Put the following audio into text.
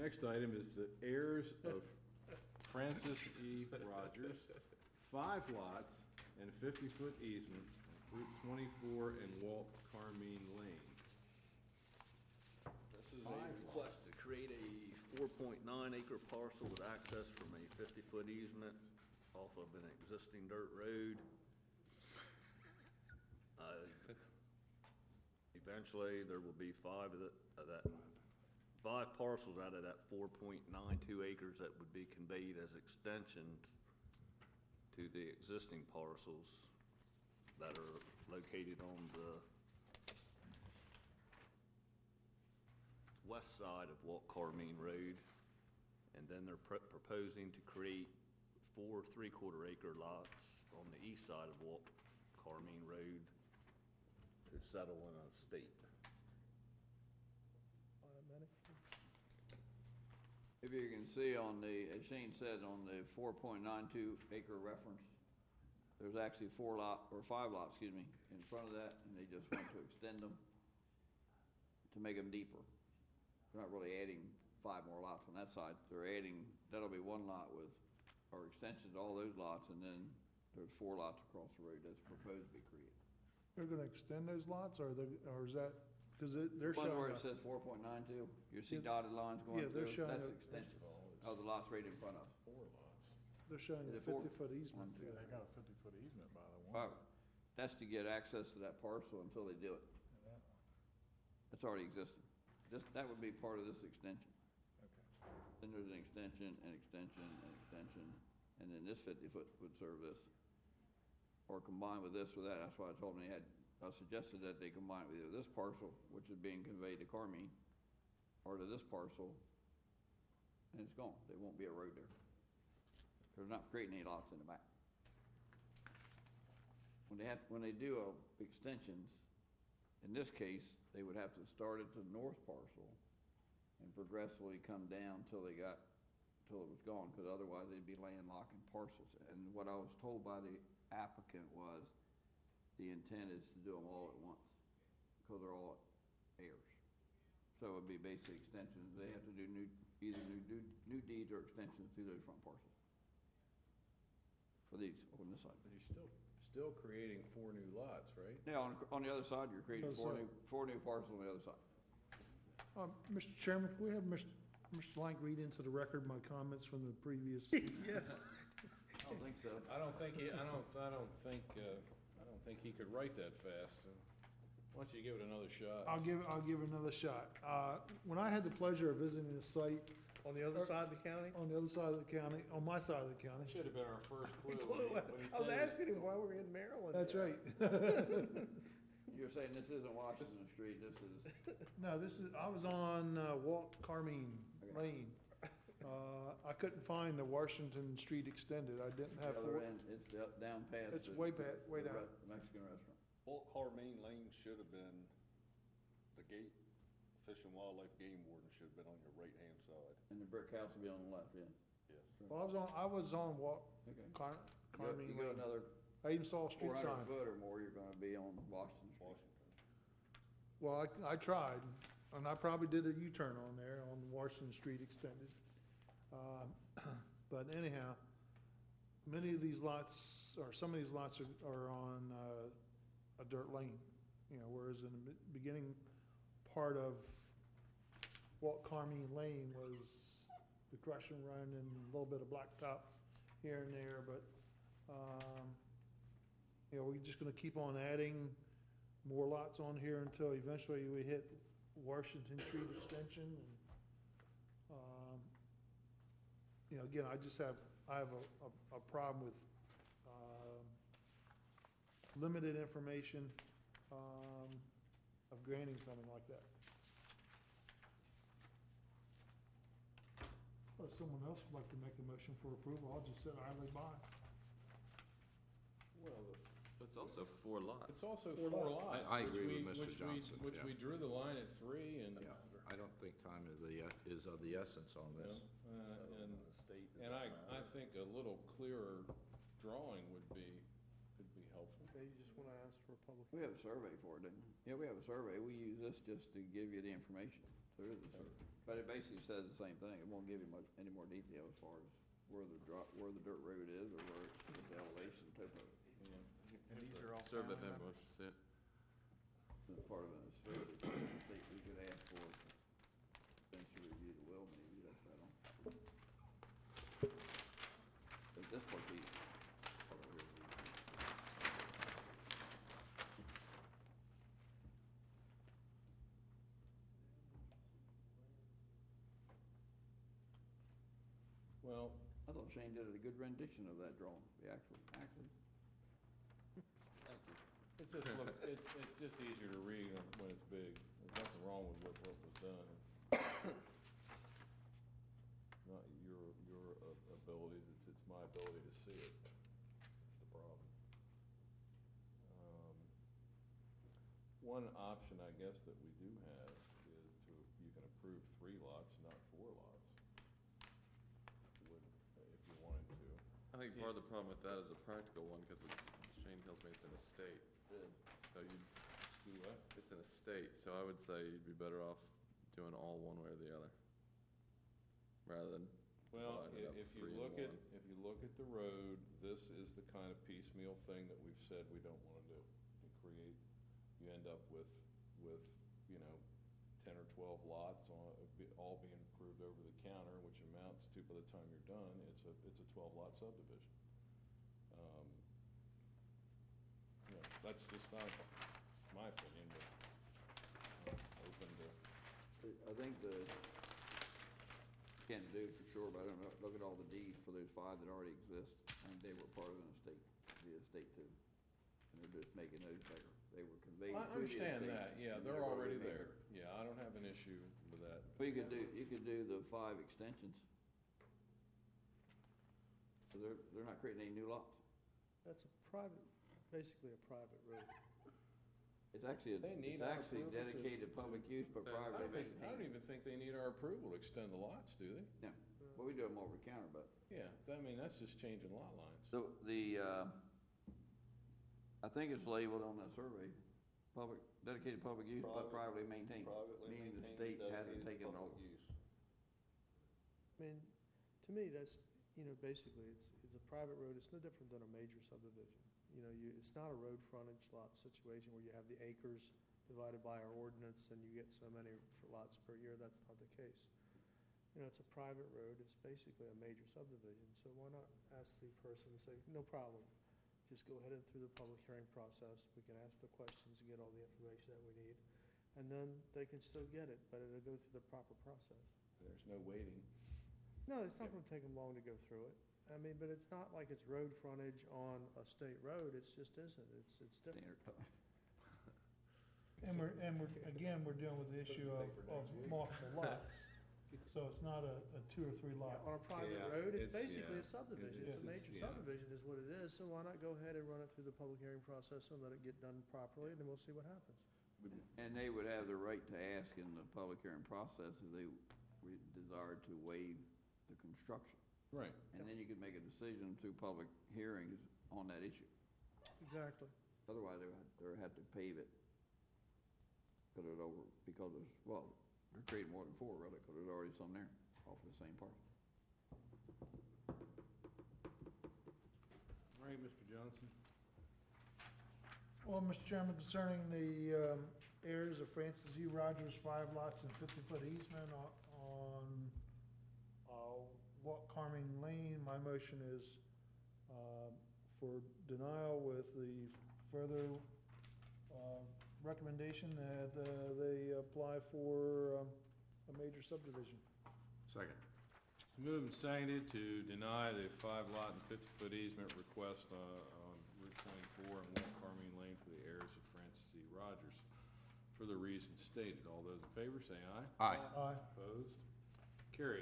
next item is the heirs of Francis E. Rogers, 5 lots and a 50-foot easement, Route 24 and Walt Carmine Lane. This is a request to create a 4.9 acre parcel with access from a 50-foot easement off of an existing dirt road. Eventually, there will be 5 parcels out of that 4.92 acres that would be conveyed as extensions to the existing parcels that are located on the west side of Walt Carmine Road. And then they're proposing to create 4 3/4 acre lots on the east side of Walt Carmine Road to settle in a estate. If you can see on the, as Shane said, on the 4.92 acre reference, there's actually 5 lots, excuse me, in front of that, and they just want to extend them to make them deeper. They're not really adding 5 more lots on that side. They're adding, that'll be 1 lot with, or extensions to all those lots, and then there's 4 lots across the road that's proposed to be created. They're gonna extend those lots, or is that, because they're One showing. where it says 4.92, you see Yeah. dotted lines going Yeah, they're through, showing that's it. extension of the lots right in front of us. 4 lots. They're showing Is a it 4? 50-foot easement. 1, 2, Yeah. They got a 50-foot easement by the one. However, that's to get access to that parcel until they do it. It's already existing. That would be part of this extension. Okay. Then there's an extension, an extension, an extension, and then this 50-foot would serve this. Or combine with this or that. That's why I told them I suggested that they combine with either this parcel, which is being conveyed to Carmine, or to this parcel, and it's gone. There won't be a road there. They're not creating any lots in the back. When they do extensions, in this case, they would have to start at the north parcel and progressively come down till it was gone, because otherwise they'd be landlocking parcels. And what I was told by the applicant was the intent is to do them all at once, because they're all heirs. So it'd be basic extensions. They have to do either new deeds or extensions to those front parcels. For these, on this side. But you're still creating 4 new lots, right? Yeah, on the other side, you're creating Other four new parcels on the other side. Mr. Chairman, can we have Mr. Lank read into the record my comments from the previous? Yes. I don't think so. I don't think he could write that fast. So why don't you give it another shot? I'll give it another shot. When I had the pleasure of visiting the site On the other side of the county? on the other side of the county, on my side of the county, Should have been our first clue. I was asking him why we're in Maryland. that's right. You're saying this isn't Washington Street, this is, No, I was on Walt Carmine Okay. Lane. I couldn't find the Washington Street extended. I didn't the have. other end, it's down past. It's the- way the down. Mexican restaurant. Walt Carmine Lane should have been, the gate, Fish and Wildlife Game Warden should have been on your right-hand side. And the brick house will be on the left, yeah. Yes. Well, I was on Walt Okay. Carmine You go Lane. another I even saw a street 400 sign. foot or more, you're gonna be on Washington Street. Washington. Well, I tried, and I probably did a U-turn on there on Washington Street extended. But anyhow, many of these lots, or some of these lots are on a dirt lane, whereas in the beginning part of Walt Carmine Lane was the crush and run and a little bit of blacktop here and there, but, we're just gonna keep on adding more lots on here until eventually we hit Washington Street extension. And, again, I have a problem with limited information of granting something like that. Well, if someone else would like to make a motion for approval, I'll just sit idly by. Well, It's also 4 lots. it's also Four 4 lots. lots. I which agree we- with Mr. which we- Johnson, Which yeah. we drew the line at 3 and. Yeah, I don't think time is of the essence on this. And I think a little clearer drawing could be helpful. Okay, you just want to ask for a public. We have a survey for it, didn't we? Yeah, we have a survey. We use this just to give you the information. There is a survey, but it basically says the same thing. It won't give you much, any more detail as far as where the dirt road is or where, what the elevation type of, And these are all. Survey final member numbers? wants to see it. as part of an survey. We could ask for, since you review the well, maybe that's right on. But this part's easy. Part over here is easy. Well, I thought Shane did a good rendition of that drawing, actually. thank you. It just looks, it's just easier to read when it's big. There's nothing wrong with what was done. Not your abilities, it's my ability to see it. That's the problem. One option, I guess, that we do have is you can approve 3 lots, not 4 lots. If you wanted to. I think part of the problem with that is a practical one, because Shane tells me it's an estate. So you, Do what? it's an estate, so I would say you'd be better off doing all one way or the other. Rather than Well, dividing it up if you 3 and look at, 1. if you look at the road, this is the kind of piecemeal thing that we've said we don't wanna do. You end up with, you know, 10 or 12 lots all being approved over the counter, which amounts to, by the time you're done, it's a 12-lot subdivision. You know, that's just my opinion, but I'm open to. I think can't do it for sure, but I don't know, look at all the deeds for those 5 that already exist, and they were part of an estate, the estate too. And they're just making those bigger. They were conveyed I to the estate. understand that, yeah, and they're already made there. bigger. Yeah, I don't have an issue with that. But you could do the 5 extensions. So they're not creating any new lots. That's a private, basically a private road. It's actually, They need it's our actually approval to- dedicated public use, but I I privately don't maintained. even think they need our approval to extend the lots, do they? No, well, we do them over the counter, but. Yeah, I mean, that's just changing lot lines. So I think it's labeled on that survey, dedicated public use, but privately maintained. Meaning the state hasn't taken over. I mean, to me, that's, basically, it's a private road. It's no different than a major subdivision. It's not a road frontage lot situation where you have the acres divided by our ordinance and you get so many lots per year. That's not the case. It's a private road. It's basically a major subdivision. So why not ask the person to say, no problem, just go ahead and through the public hearing process. We can ask the questions and get all the information that we need. And then they can still get it, but it'll go through the proper process. There's no waiting. No, it's not gonna take them long to go through it. I mean, but it's not like it's road frontage on a state road. It's just isn't. It's different. Standard time. And we're dealing with the issue of multiple lots. So it's not a 2 or 3 lot. On a private Yeah, road, it's- it's basically a yeah. subdivision. It's a major yeah. subdivision is what it is. So why not go ahead and run it through the public hearing process and let it get done properly, and then we'll see what happens. And they would have the right to ask in the public hearing process if they desired to waive the construction. Right. And then you could make a decision through public hearings on that issue. Exactly. Otherwise, they would have to pave it, put it over, because there's, well, they're creating more than 4 really, because there's already some there off the same parcel. All right, Mr. Johnson. Well, Mr. Chairman, concerning the heirs of Francis E. Rogers, 5 lots and 50-foot easement on Carmine Lane, my motion is for denial with the further recommendation that they apply for a major subdivision. Second. Moved and seconded to deny the 5-lot and 50-foot easement request on Route 24 and West Carmine Lane for the heirs of Francis E. Rogers. For the reasons stated, all those in favor say aye. Aye. Aye. Opposed?